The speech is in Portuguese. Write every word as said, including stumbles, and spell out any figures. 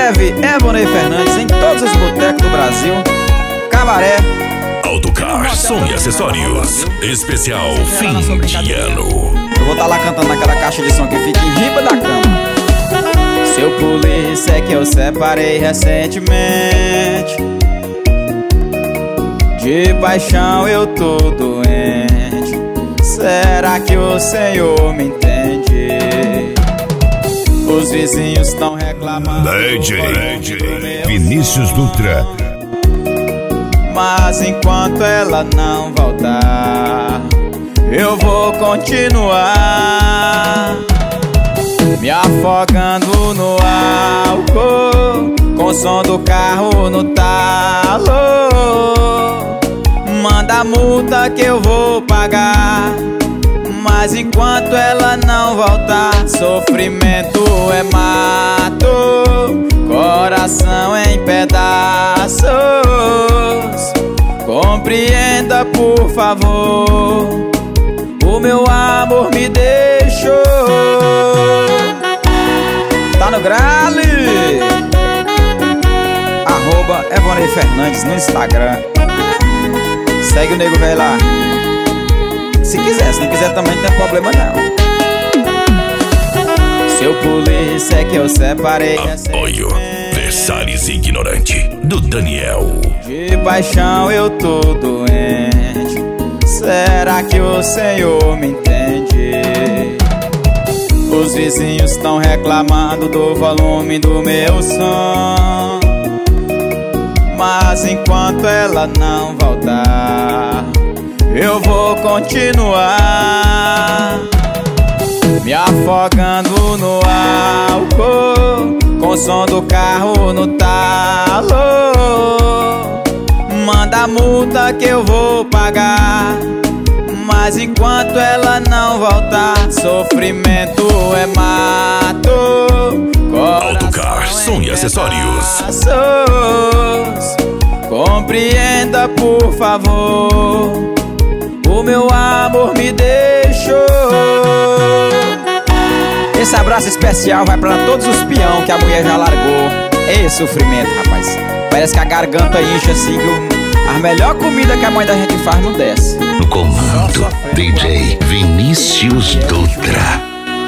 breve, Evonei Fernandes em todos os botecos do Brasil. Cabaré. Autocar, som e acessórios. Especial fim de ano. Eu vou estar lá cantando naquela caixa de som que fica em riba da cama. Seu polícia é que eu separei recentemente. De paixão eu tô doente. Será que o senhor me entende? Os vizinhos estão reclamando. D J Vinícius Dutra. Mas enquanto ela não voltar, eu vou continuar me afogando no álcool, com o som do carro no talo. Manda a multa que eu vou pagar, mas enquanto ela não voltar, sofrimento é mato, coração em pedaços. Compreenda, por favor, o meu amor me deixou. Tá no grale. Arroba Evonei Fernandes no Instagram. Segue o nego velho lá. Se quiser, se não quiser também não tem problema não. Seu polícia é que eu separei. Apoio Versalhes Ignorante, do Daniel. De paixão eu tô doente. Será que o senhor me entende? Os vizinhos estão reclamando do volume do meu som, mas enquanto ela não voltar, eu vou continuar me afogando no álcool, com o som do carro no talo. Manda a multa que eu vou pagar, mas enquanto ela não voltar, sofrimento é mato, Autocar, som e acessórios. Compreenda, por favor, o meu amor me deixou. Esse abraço especial vai pra todos os peão que a mulher já largou. Ei, sofrimento, rapaz. Parece que a garganta incha assim, que a melhor comida que a mãe da gente faz não desce. No comando, D J Vinícius Dutra.